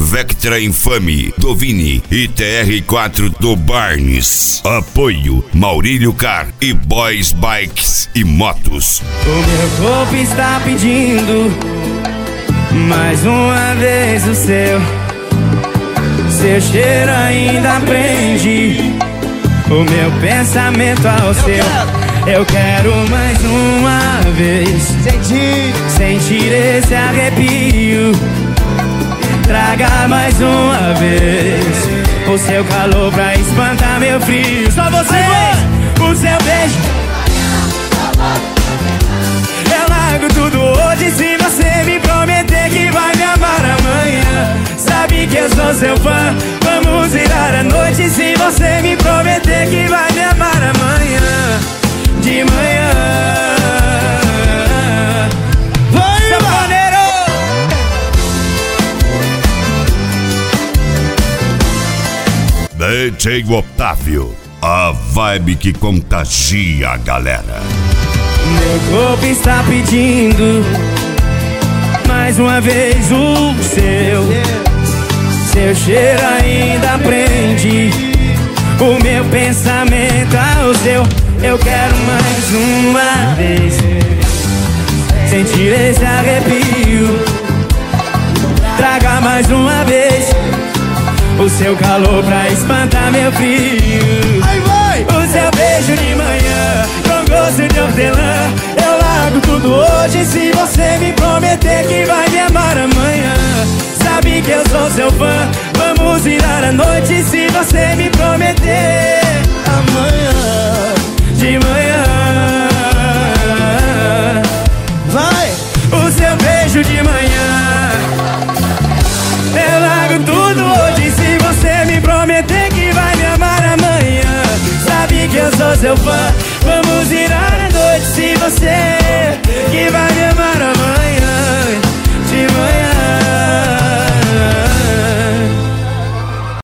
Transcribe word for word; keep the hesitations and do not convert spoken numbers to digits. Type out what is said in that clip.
Vectra Infame do Vini e T R quatro do Barnes. Apoio Maurílio Car e Boys Bikes e Motos. O meu corpo está pedindo mais uma vez o seu. Seu cheiro ainda prende o meu pensamento ao seu. Eu quero mais uma vez sentir, sentir esse arrepio. Traga mais uma vez o seu calor pra espantar meu frio. Só você, o seu beijo. Eu largo tudo hoje se você me prometer que vai me amar amanhã. Sabe que eu sou seu fã, vamos virar a noite se você me prometer que vai me amar amanhã. De manhã. Vai, Saboneiro! D J Otávio, a vibe que contagia a galera. Meu corpo está pedindo mais uma vez o seu. Seu cheiro ainda prende o meu pensamento ao seu. Eu quero mais uma vez sentir esse arrepio. Traga mais uma vez o seu calor pra espantar meu frio. O seu beijo de manhã com gosto de hortelã. Eu largo tudo hoje se você me prometer que vai me amar amanhã. Sabe que eu sou seu fã, vamos virar a noite se você me prometer amanhã. De manhã. Vai! O seu beijo de manhã. Eu largo tudo hoje se você me prometer que vai me amar amanhã. Sabe que eu sou seu fã, vamos virar a noite se você